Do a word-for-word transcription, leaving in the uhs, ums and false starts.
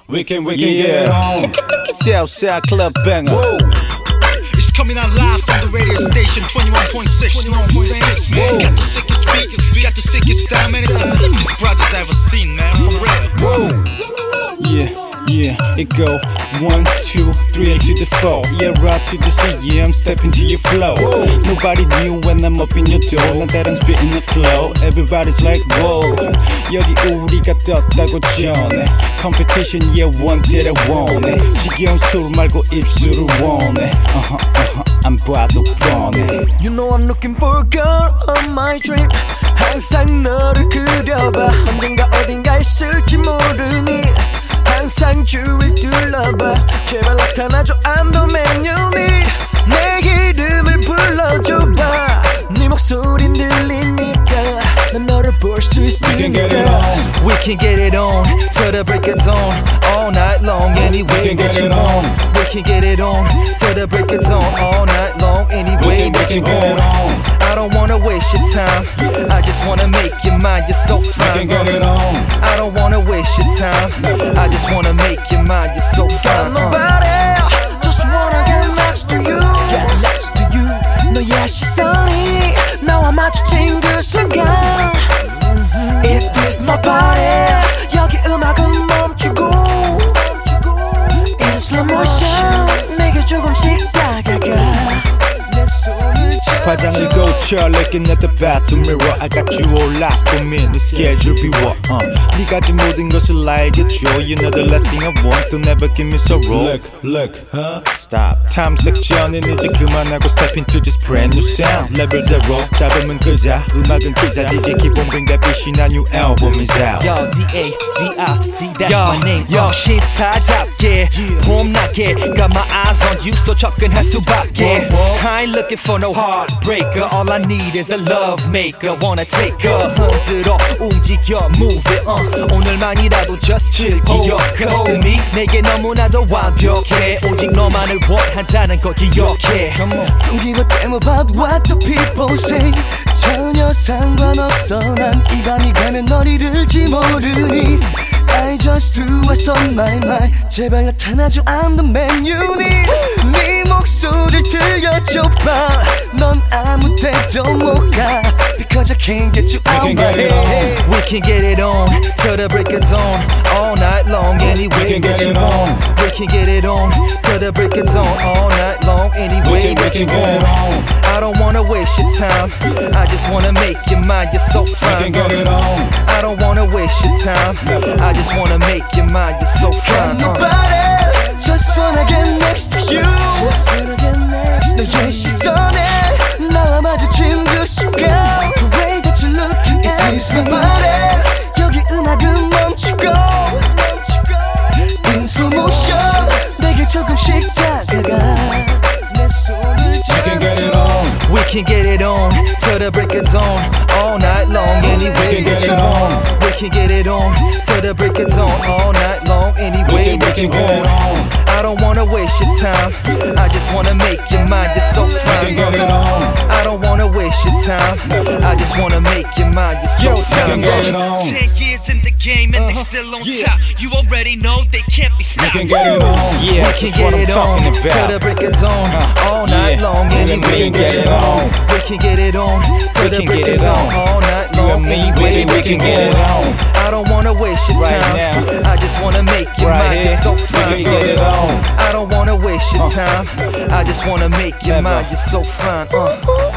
We can, we can yeah. get it on. Southside Club Banger. Whoa. It's coming out live from the radio station twenty-one point six. twenty-one point six, man. Got the sickest speakers, got the sickest style, man. It's the sickest brothers I ever seen, man. For real. Whoa. Yeah. Yeah, it go one, two, three, and to the four. Yeah, right to the C, yeah, I'm stepping to your flow. Whoa. Nobody knew when I'm up in your door. Now that I'm spitting the flow, everybody's like, whoa. 여기 우리가 떴다고 전해. Competition, yeah, wanted, I want it. 지겨운 술 말고 입술을 원해. Uh-huh, uh-huh, I'm 봐도 뻔해. You know I'm looking for a girl of my dream. 항상 너를 그려봐. 언젠가 어딘가 있을지 모르니 항상 주위를 둘러봐. 제발 나타나줘 I'm the man you need. 내 이름을 불러줘봐. 네 목소린 들리니까 난 너를 볼 수 있으니까. We can get it on. We can get it on till the break of dawn. All night long any way that you want. We can get it on till the break of dawn. All night long any way that you want. I don't wanna waste your time. I just wanna make you mine. You're so fine. We can get it on. I don't wanna waste your time. I just wanna make you mine. You're so fine. Got nobody. Just wanna get next to you. Get next to you. 너의 시선이 나와 마주친 그 순간. It is my body. 여기 음악은 멈추고. In slow motion 내게 조금씩 다가가. 화장을 고쳐 looking at the bathroom mirror. I got you all locked for me. 네 schedule 비워. uh. 네가 진 모든 것을 알겠죠. You know the last thing I want. Don't ever give me so raw. Look, look, huh? Stop. 탐색전은 이제 그만하고 step into this brand new sound. Level zero. 잡으면 끄자. 음악은 기사. 디제이 기본 bring that bitch. 나 new album is out. Yo, D A V I D, that's yo, my name. Yo, 신사답게 봄나게 got my eyes on you. So 접근할 수밖에. I ain't looking for no heartbreaker. All I need is a love maker. Wanna take her 흔들어 움직여 move it uh. 오늘만이라도 just chill 기억 Cause to me 내게 너무나도 완벽해. 오직 너만을 원한다는 걸 기억해. Don't give a damn about what the people say. 전혀 상관없어. 난 이 밤이 가면 널 잃을지 모르니 I just do what's on my mind. 제발 나타나줘 I'm the man you need. 네 목소리를 들려줘봐. 넌 아무 데도 못 가. Because I can't get you out my head. We can get it on till the break of dawn. All night long any way that you want. We can get it on till the break of dawn. All night long any way that you want. I don't wanna waste your time. I just wanna make you mine. You're so fine. We can get it on. I don't wanna waste your time. I just wanna make you mine. You're so fine. Got nobody. Just wanna get next to you. Just wanna get next to you. 너의 시선에 나와 마주친 그 순간. The way that you're looking at me. It is my body. 여기 음악은 멈추고. In slow motion 내게 조금씩 다가가. 내 손을 잡아줘. We can get it on till the break of dawn. All night long any way that you want. We can get it on till the break of dawn. All night long any way that you want. I don't wanna waste your time. I just wanna make you mine. You're so fine. I don't wanna waste your time. I just wanna make you mine. You're so fine. Ten years in the game and they still on top. You already know they can't be stopped. We can get it on. Yeah, we can get it on till the break of dawn. All night long any way that you want. We can get it on till the break of dawn. All night long any way that you want. I don't wanna waste your time. I just wanna make you mine. You're so fine. I don't wanna waste your time. I just wanna make you mine. You're so fine. Uh.